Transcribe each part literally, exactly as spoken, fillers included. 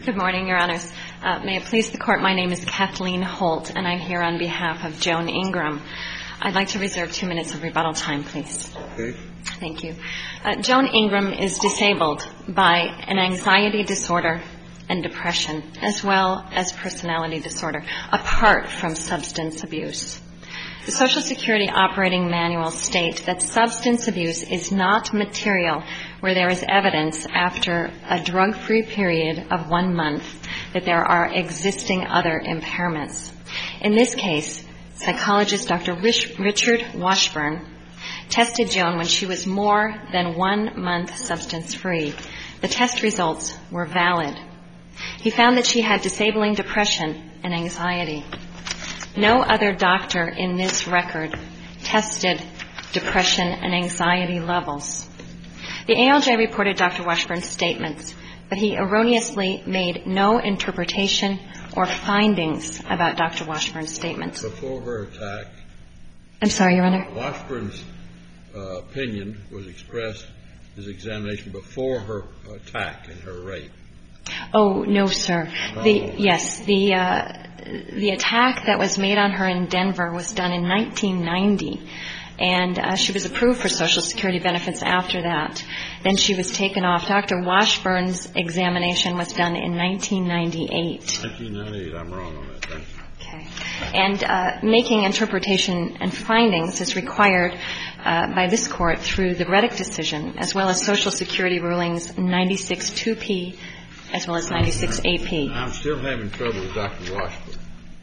Good morning, Your Honors. Uh, may it please the Court, my name is Kathleen Holt, and I'm here on behalf of Joan Ingram. I'd like to reserve two minutes of rebuttal time, please. Okay. Thank you. Uh, Joan Ingram is disabled by an anxiety disorder and depression, as well as personality disorder, apart from substance abuse. The Social Security Operating Manual states that substance abuse is not material where there is evidence after a drug-free period of one month that there are existing other impairments. In this case, psychologist Doctor Rich- Richard Washburn tested Joan when she was more than one month substance-free. The test results were valid. He found that she had disabling depression and anxiety. No other doctor in this record tested depression and anxiety levels. The A L J reported Doctor Washburn's statements, but he erroneously made no interpretation or findings about Doctor Washburn's statements. Before her attack, I'm sorry, Your Honor. Washburn's uh, opinion was expressed his examination before her attack and her rape. Oh, no, sir. No. The yes, the uh, the attack that was made on her in Denver was done in nineteen ninety, and uh, she was approved for Social Security benefits after that. Then she was taken off. Doctor Washburn's examination was done in nineteen ninety-eight. nineteen ninety-eight. I'm wrong on that. Thank you. Okay. And uh, making interpretation and findings is required uh, by this Court through the Reddick decision, as well as Social Security rulings ninety-six two P as well as ninety-six A P. I'm still having trouble with Doctor Washburn.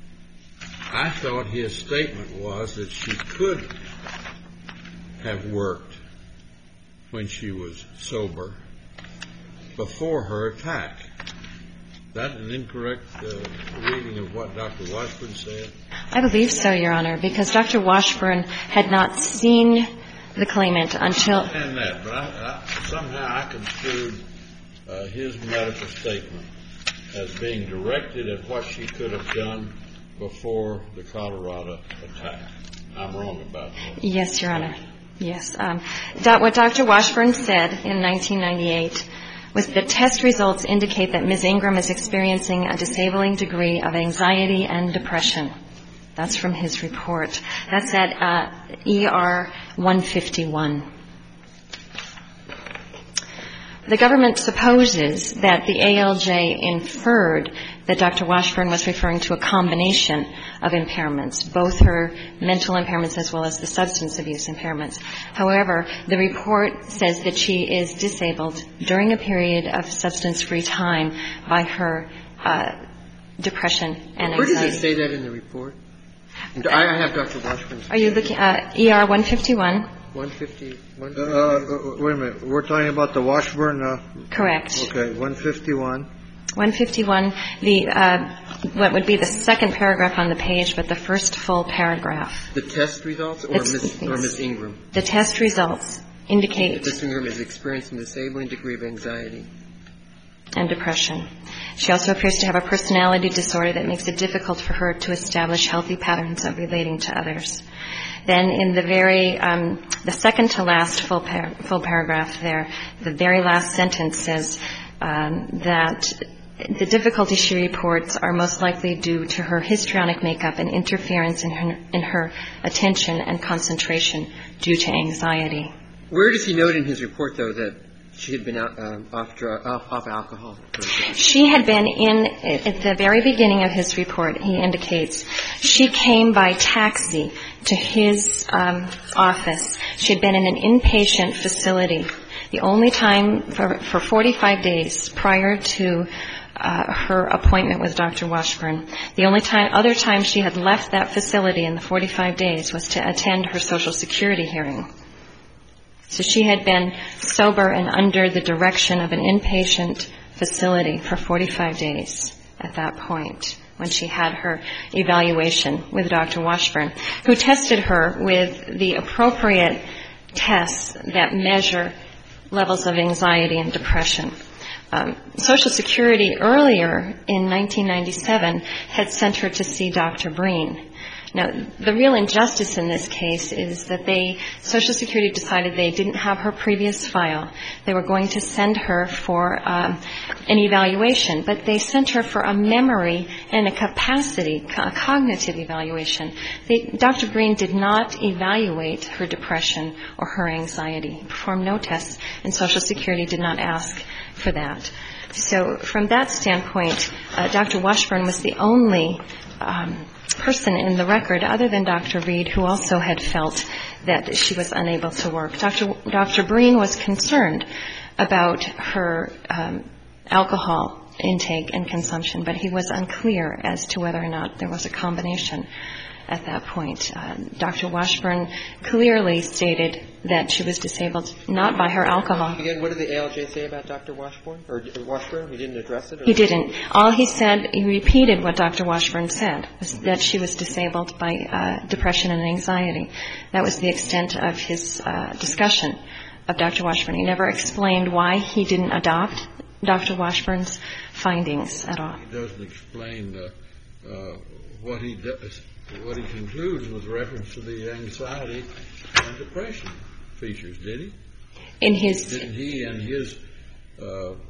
I thought his statement was that she could have worked when she was sober before her attack. Is that an incorrect uh, reading of what Doctor Washburn said? I believe so, Your Honor, because Doctor Washburn had not seen the claimant until... I understand that, but I, I, somehow I construed uh, his medical statement as being directed at what she could have done before the Colorado attack. I'm wrong about that. Yes, Your Honor. Yes. Um, what Doctor Washburn said in nineteen ninety-eight was that test results indicate that Miz Ingram is experiencing a disabling degree of anxiety and depression. That's from his report. That's at uh, E R one fifty-one. The government supposes that the A L J inferred that Doctor Washburn was referring to a combination of impairments, both her mental impairments as well as the substance abuse impairments. However, the report says that she is disabled during a period of substance-free time by her uh, depression and anxiety. Where does it say that in the report? I have Doctor Washburn's. Are you looking at uh, E R one fifty-one? one fifty, one fifty. Uh, uh, wait a minute. We're talking about the Washburn. Uh, Correct. Okay, one fifty-one. one fifty-one, the uh, what would be the second paragraph on the page, but the first full paragraph. The test results, or Miz or Miz Ingram? The test results indicate Miz Ingram is experiencing a disabling degree of anxiety and depression. She also appears to have a personality disorder that makes it difficult for her to establish healthy patterns of relating to others. Then in the very, um, the second to last full, par- full paragraph there, the very last sentence says um, that the difficulties she reports are most likely due to her histrionic makeup and interference in her, in her attention and concentration due to anxiety. Where does he note in his report, though, that she had been out, um, off, drug, off, off alcohol? She had been in, at the very beginning of his report, he indicates, she came by taxi to his um, office. She had been in an inpatient facility. The only time for, for forty-five days prior to uh, her appointment with Doctor Washburn, the only time, other time she had left that facility in the forty-five days was to attend her Social Security hearing. So she had been sober and under the direction of an inpatient facility for forty-five days at that point when she had her evaluation with Doctor Washburn, who tested her with the appropriate tests that measure levels of anxiety and depression. Um, Social Security earlier in nineteen ninety-seven had sent her to see Doctor Breen. Now, the real injustice in this case is that they, Social Security decided they didn't have her previous file. They were going to send her for um, an evaluation, but they sent her for a memory and a capacity, a cognitive evaluation. They, Doctor Breen did not evaluate her depression or her anxiety. He performed no tests, and Social Security did not ask for that. So from that standpoint, uh, Doctor Washburn was the only um, person in the record, other than Doctor Reed, who also had felt that she was unable to work. Doctor Doctor Breen was concerned about her um, alcohol intake and consumption, but he was unclear as to whether or not there was a combination at that point. Uh, Doctor Washburn clearly stated that she was disabled not by her alcohol. Again, what did the A L J say about Doctor Washburn? Or Washburn? He didn't address it? Or? He didn't. All he said, he repeated what Doctor Washburn said, was that she was disabled by uh, depression and anxiety. That was the extent of his uh, discussion of Doctor Washburn. He never explained why he didn't adopt Doctor Washburn's findings at all. He doesn't explain uh, uh, what he does. What he concludes with reference to the anxiety and depression features, did he? In his Didn't he and his uh, uh,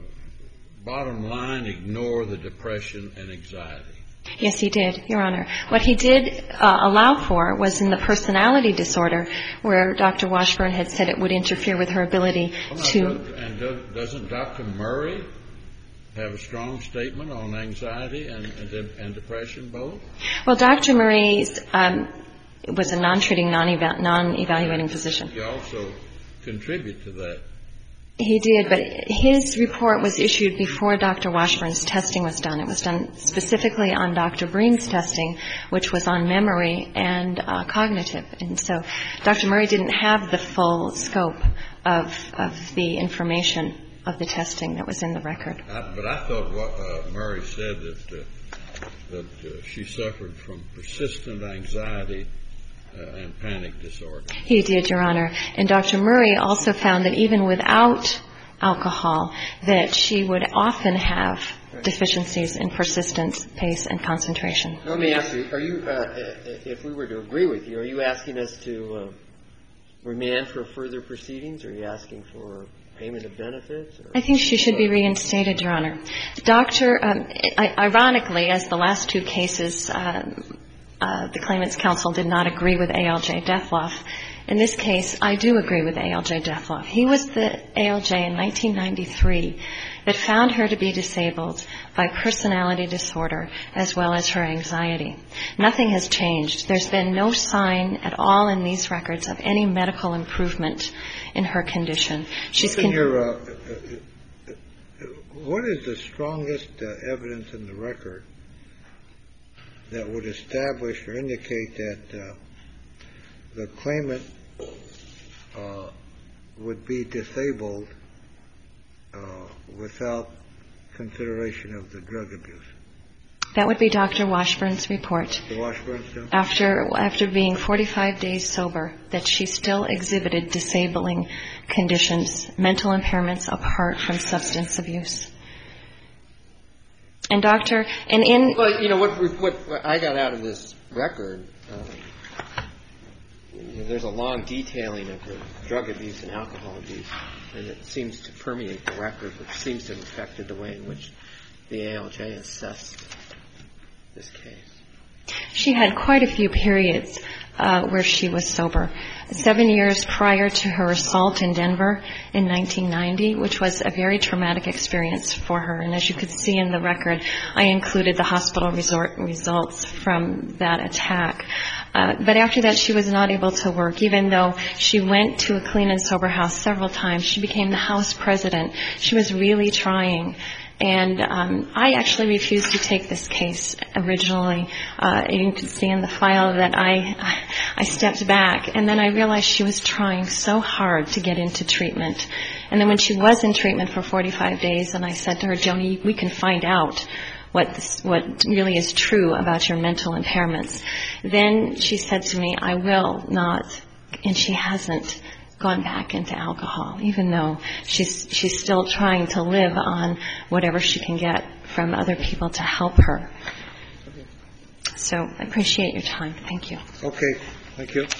bottom line ignore the depression and anxiety? Yes, he did, Your Honor. What he did uh, allow for was in the personality disorder, where Doctor Washburn had said it would interfere with her ability well, to... Does, and does, doesn't Doctor Murray have a strong statement on anxiety and, and, and depression both? Well, Doctor Murray's um, was a non-treating, non-eva- non-evaluating physician. He also contribute to that. He did, but his report was issued before Doctor Washburn's testing was done. It was done specifically on Doctor Breen's testing, which was on memory and uh, cognitive. And so Doctor Murray didn't have the full scope of, of the information of the testing that was in the record. I, but I thought what uh, Murray said that uh, that uh, she suffered from persistent anxiety uh, and panic disorder. He did, Your Honor. And Doctor Murray also found that even without alcohol, that she would often have deficiencies in persistence, pace, and concentration. Let me ask you, are you, uh, if we were to agree with you, are you asking us to uh, remand for further proceedings? Or are you asking for payment of benefits? Or? I think she should be reinstated, Your Honor. Doctor, um, ironically, as the last two cases, uh, uh, the Claimants Council did not agree with A L J Dethloff. In this case, I do agree with A L J Dethloff. He was the A L J in nineteen ninety-three that found her to be disabled by personality disorder as well as her anxiety. Nothing has changed. There's been no sign at all in these records of any medical improvement in her condition. She's con- your, uh, uh, what is the strongest uh, evidence in the record that would establish or indicate that uh, the claimant uh, would be disabled uh, without consideration of the drug abuse? That would be Doctor Washburn's report. The Washburn stuff? After, after being forty-five days sober, that she still exhibited disabling conditions, mental impairments apart from substance abuse. And Doctor, and in... Well, you know, what, what, what I got out of this record, uh, you know, there's a long detailing of the drug abuse and alcohol abuse, and it seems to permeate the record, which seems to have affected the way in which the A L J assessed this case. She had quite a few periods uh, where she was sober. Seven years prior to her assault in Denver in nineteen ninety, which was a very traumatic experience for her. And as you could see in the record, I included the hospital resort results from that attack. Uh, but after that, she was not able to work. Even though she went to a clean and sober house several times, she became the house president. She was really trying. And um, I actually refused to take this case originally. Uh, you can see in the file that I I stepped back, and then I realized she was trying so hard to get into treatment. And then when she was in treatment for forty-five days, and I said to her, Joni, we can find out what this, what really is true about your mental impairments. Then she said to me, I will not, and she hasn't gone back into alcohol, even though she's she's still trying to live on whatever she can get from other people to help her. So I appreciate your time. Thank you. Okay. Thank you.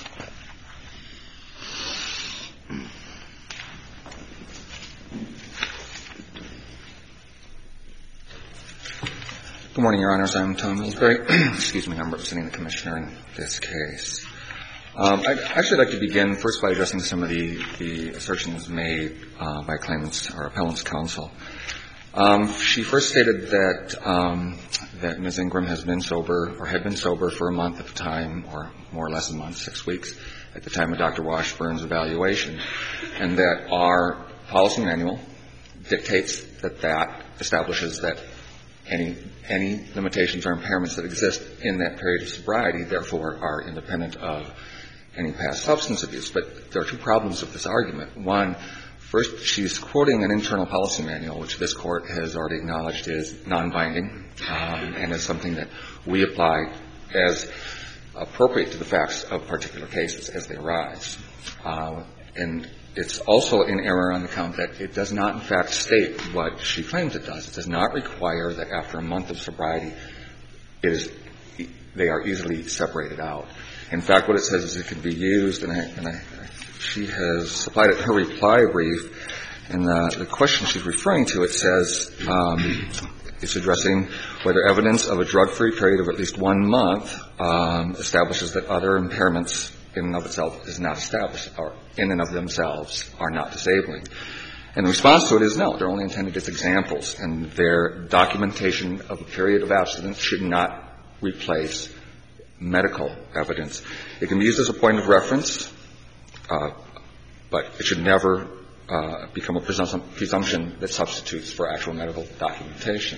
Good morning, Your Honors. I'm Tom Millsbury. Excuse me. I'm representing the Commissioner in this case. Um, I'd actually like to begin first by addressing some of the, the assertions made uh, by claimants or appellant's counsel. Um, she first stated that um, that Miz Ingram has been sober or had been sober for a month at the time, or more or less a month, six weeks, at the time of Doctor Washburn's evaluation, and that our policy manual dictates that that establishes that any any limitations or impairments that exist in that period of sobriety, therefore, are independent of any past substance abuse. But there are two problems with this argument. One, first, she's quoting an internal policy manual, which this Court has already acknowledged is non-binding um, and is something that we apply as appropriate to the facts of particular cases as they arise. Uh, and it's also in error on the count that it does not, in fact, state what she claims it does. It does not require that after a month of sobriety, it is, they are easily separated out. In fact, what it says is it can be used, and, I, and I, she has supplied it in her reply brief, and the, the question she's referring to, it says um, it's addressing whether evidence of a drug-free period of at least one month um, establishes that other impairments in and of itself is not established, or in and of themselves are not disabling. And the response to it is no, they're only intended as examples, and their documentation of a period of abstinence should not replace medical evidence. It can be used as a point of reference, uh, but it should never uh, become a presumption, presumption that substitutes for actual medical documentation.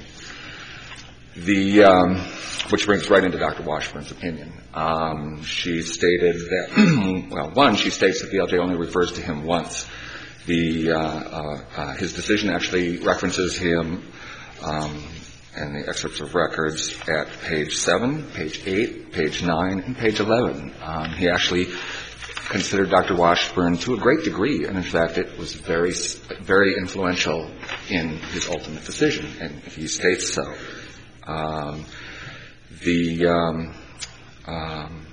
The, um, which brings right into Doctor Washburn's opinion. Um, she stated that, well, one, she states that the L J only refers to him once. The, uh, uh, uh, his decision actually references him, um, in the excerpts of records at page seven, page eight, page nine, and page eleven. Um, he actually considered Doctor Washburn to a great degree, and in fact, it was very, very influential in his ultimate decision, and he states so. Um, the um, um,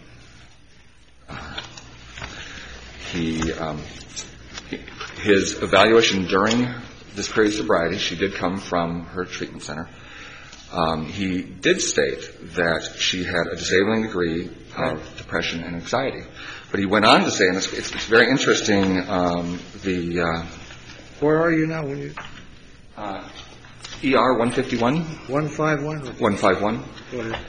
uh, he, um, his evaluation during this period of sobriety, she did come from her treatment center. Um, he did state that she had a disabling degree of depression and anxiety, but he went on to say, and it's, it's, it's very interesting. Um, the uh, where are you now? When you uh, E R one fifty-one? one fifty-one? one fifty-one. Go ahead.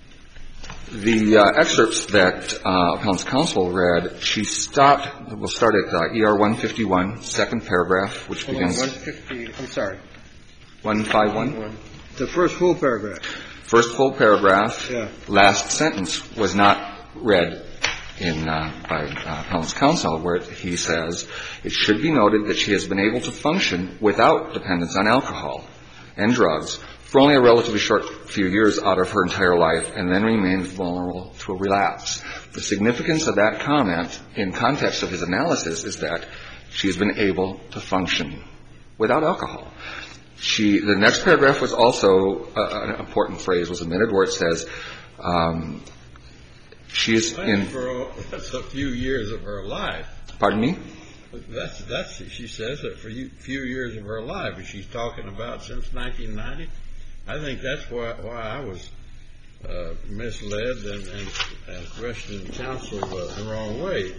The uh, excerpts that uh, appellant's counsel read, she stopped, we'll start at uh, E R one fifty-one, second paragraph, which Hold begins... on, one fifty, I'm sorry. one fifty-one? The first full paragraph. First full paragraph. Yeah. Last sentence was not read in uh, by uh, appellant's counsel, where he says, it should be noted that she has been able to function without dependence on alcohol and drugs for only a relatively short few years out of her entire life, and then remains vulnerable to a relapse. The significance of that comment in context of his analysis is that she has been able to function without alcohol. She, the next paragraph was also uh, an important phrase was omitted, where it says um, she is that's in. For a, that's a few years of her life. Pardon me? That's that's she says that for a few years of her life, and she's talking about since nineteen ninety. I think that's why why I was uh, misled and, and, and questioned counsel uh, the wrong way.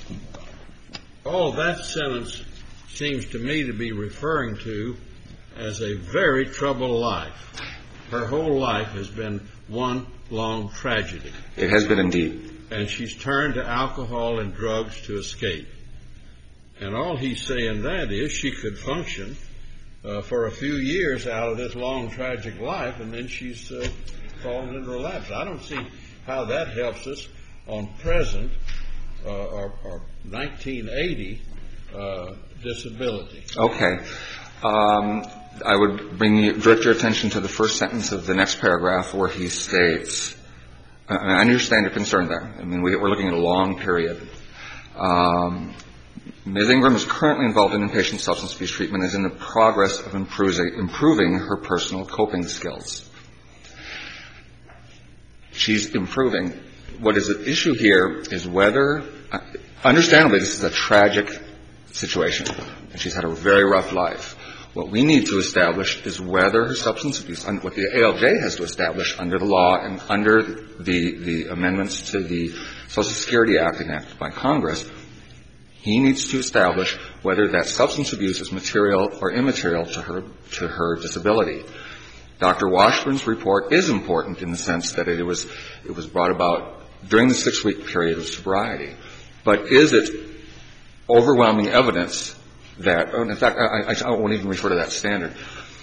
All that sentence seems to me to be referring to as a very troubled life. Her whole life has been one long tragedy. It has been indeed. And she's turned to alcohol and drugs to escape. And all he's saying that is she could function uh, for a few years out of this long tragic life, and then she's uh, fallen into relapse. I don't see how that helps us on present uh, or, or nineteen eighty uh, disability. Okay. Um, I would bring you, direct your attention to the first sentence of the next paragraph, where he states, uh, I understand your concern there. I mean, we, we're looking at a long period. Um, Miz Ingram is currently involved in inpatient substance abuse treatment and is in the progress of improving, improving her personal coping skills. She's improving. What is at issue here is whether, understandably, this is a tragic situation, and she's had a very rough life. What we need to establish is whether her substance abuse, what the A L J has to establish under the law and under the, the amendments to the Social Security Act enacted by Congress, he needs to establish whether that substance abuse is material or immaterial to her, to her disability. Doctor Washburn's report is important in the sense that it was, it was brought about during the six-week period of sobriety. But is it overwhelming evidence that, in fact, I, I won't even refer to that standard.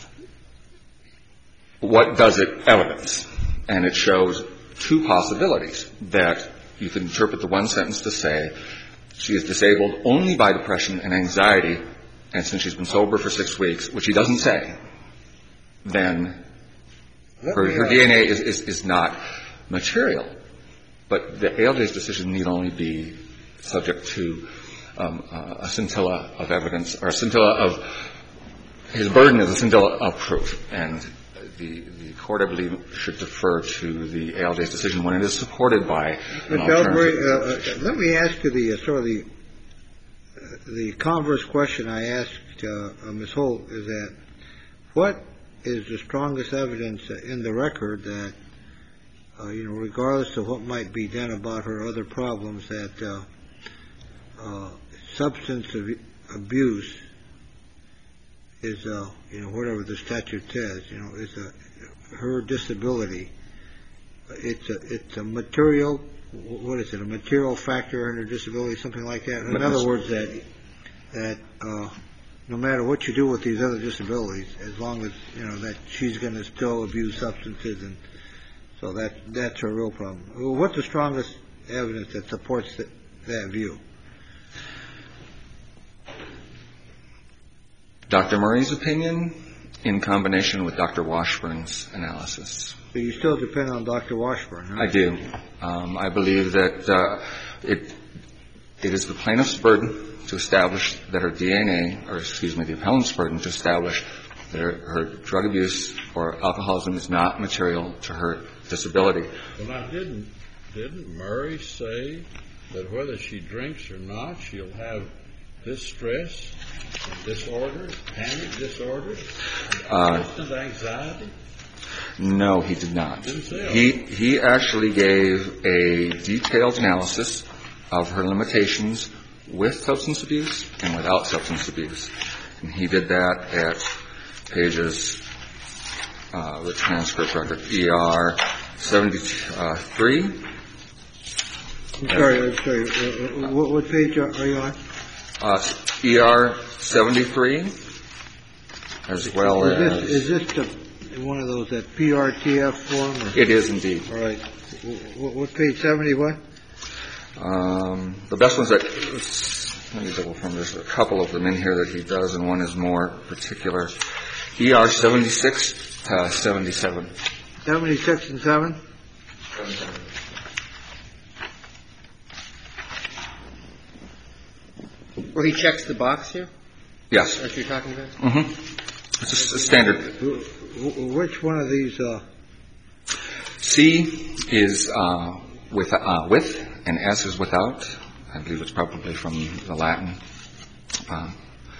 What does it evidence? And it shows two possibilities, that you can interpret the one sentence to say she is disabled only by depression and anxiety, and since she's been sober for six weeks, which he doesn't say, then her, her D N A is, is, is not material. But the A L J's decision need only be subject to um, uh, a scintilla of evidence, or a scintilla of, his burden is a scintilla of proof. And the, the court, I believe, should defer to the A L J's decision when it is supported by an alternative. Uh, uh, let me ask you the uh, sort of the, uh, the converse question I asked uh, uh, Miz Holt, is that what is the strongest evidence in the record that, uh, you know, regardless of what might be done about her other problems, that uh, uh, substance abuse is, uh, you know, whatever the statute says, you know, is a, her disability. It's a, it's a material, what is it, a material factor in her disability, something like that? In other words, that, that, uh, no matter what you do with these other disabilities, as long as, you know, that she's going to still abuse substances, and so that, that's her real problem. What's the strongest evidence that supports that, that view? Doctor Murray's opinion in combination with Doctor Washburn's analysis. So you still depend on Doctor Washburn, huh? I do. Um, I believe that uh, it it is the plaintiff's burden to establish that her D N A, or excuse me, the appellant's burden to establish that her, her drug abuse or alcoholism is not material to her disability. Well, now, didn't, didn't Murray say that whether she drinks or not, she'll have this stress and disorder, panic disorder, and constant uh, anxiety? No, he did not. Didn't say he he actually gave a detailed analysis of her limitations with substance abuse and without substance abuse, and he did that at pages uh, the transcript record E R seventy-three. I'm sorry, I'm sorry. Uh, what, what page are you on? Uh, E R seventy-three, as well is as... This, is this the, one of those, that P R T F form? Or? It is indeed. All right. What, what page, seventy what? Um, the best ones that... Let me double confirm. There's a couple of them in here that he does, and one is more particular. E R seventy-six to seventy-seven. seventy-six and seven? seventy-seven. Where he checks the box here? Yes. That's what you're talking about? Mm-hmm. It's a, a standard. Which one of these? Uh... C is uh, with, uh, with, and S is without. I believe it's probably from the Latin. Uh,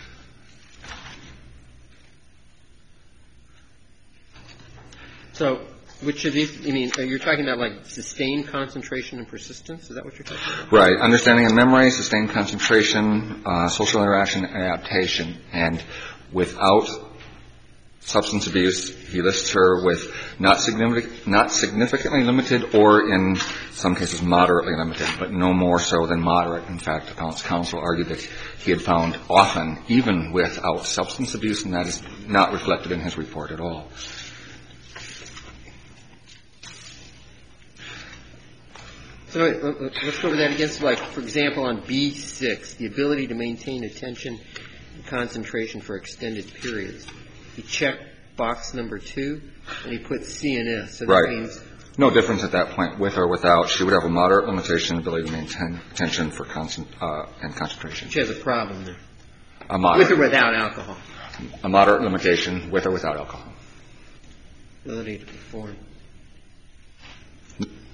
so, which of these, I mean, you're talking about like sustained concentration and persistence? Is that what you're talking about? Right. Understanding and memory, sustained concentration, uh, social interaction, adaptation. And without substance abuse, he lists her with not significant, not significantly limited, or in some cases moderately limited, but no more so than moderate. In fact, the appellant's counsel argued that he had found often, even without substance abuse, and that is not reflected in his report at all. So let's go over that again. So, like, for example, on B six, the ability to maintain attention and concentration for extended periods. He checked box number two, and he put C and S. So that right. means no difference at that point, with or without. She would have a moderate limitation, ability to maintain attention for concent- uh, and concentration. She has a problem there. A moderate. With or without alcohol. A moderate limitation, with or without alcohol. Ability to perform.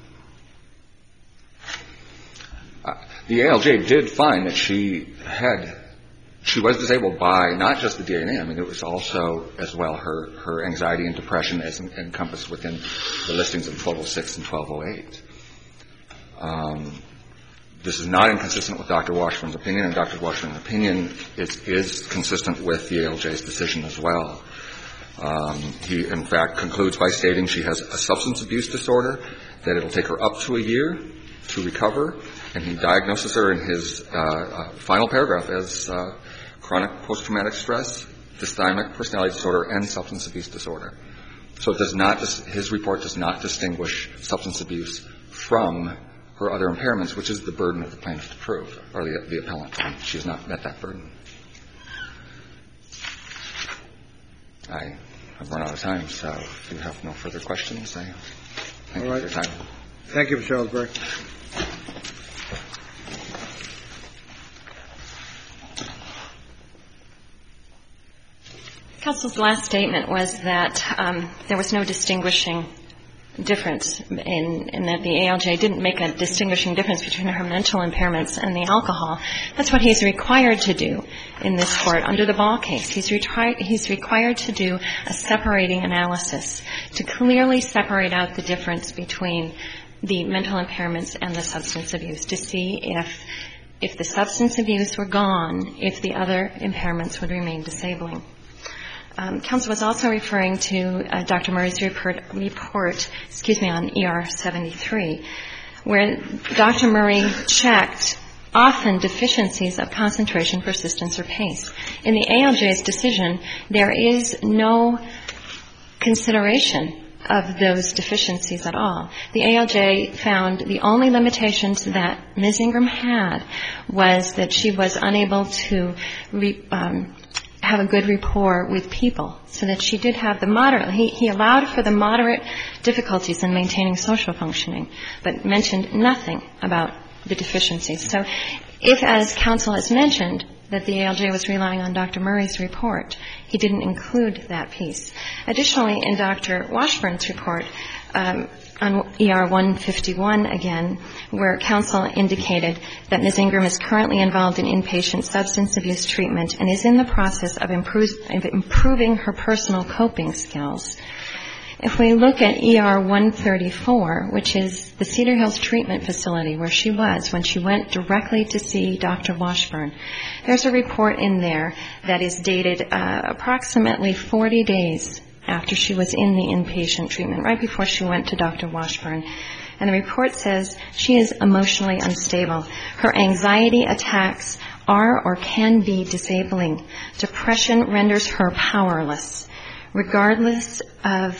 Uh, the A L J did find that she had, she was disabled by not just the D N A. I mean, it was also, as well, her, her anxiety and depression as encompassed within the listings of twelve oh six and twelve oh eight. Um, this is not inconsistent with Doctor Washburn's opinion, and Doctor Washburn's opinion is, is consistent with the A L J's decision as well. Um, he, in fact, concludes by stating she has a substance abuse disorder, that it'll take her up to a year to recover, and he diagnoses her in his uh, uh, final paragraph as uh, chronic post-traumatic stress, dysthymic personality disorder, and substance abuse disorder. So it does not, his report does not distinguish substance abuse from her other impairments, which is the burden of the plaintiff to prove, or the, the appellant. She has not met that burden. I have run out of time, so if you have no further questions, I thank you for your time. Thank you, Mister Ellsberg. Counsel's last statement was that um, there was no distinguishing difference in, in that the A L J didn't make a distinguishing difference between her mental impairments and the alcohol. That's what he's required to do in this court under the Ball case. He's, retri- he's required to do a separating analysis to clearly separate out the difference between the mental impairments and the substance abuse, to see if if the substance abuse were gone, if the other impairments would remain disabling. Um, counsel was also referring to uh, Doctor Murray's report, report, excuse me, on E R seventy-three, where Doctor Murray checked often deficiencies of concentration, persistence, or pace. In the A L J's decision, there is no consideration of those deficiencies at all. The A L J found the only limitations that Miz Ingram had was that she was unable to re, um, have a good rapport with people, so that she did have the moderate, he, he allowed for the moderate difficulties in maintaining social functioning, but mentioned nothing about the deficiencies. So if, as counsel has mentioned, that the A L J was relying on Doctor Murray's report, he didn't include that piece. Additionally, in Doctor Washburn's report, um, on E R one fifty-one again, where counsel indicated that Miz Ingram is currently involved in inpatient substance abuse treatment and is in the process of, improve, of improving her personal coping skills. If we look at E R one thirty-four, which is the Cedar Hills treatment facility where she was when she went directly to see Doctor Washburn, there's a report in there that is dated uh, approximately forty days after she was in the inpatient treatment, right before she went to Doctor Washburn. And the report says she is emotionally unstable. Her anxiety attacks are or can be disabling. Depression renders her powerless, regardless of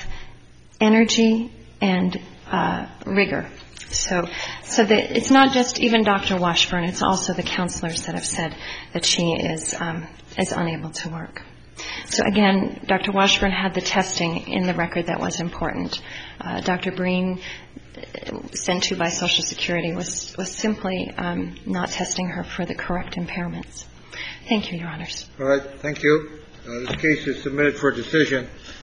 energy and uh, rigor. So, so the, it's not just even Doctor Washburn, it's also the counselors that have said that she is, um, is unable to work. So again, Doctor Washburn had the testing in the record that was important. Uh, Doctor Breen, sent to by Social Security, was, was simply um, not testing her for the correct impairments. Thank you, Your Honors. All right. Thank you. Uh, this case is submitted for decision.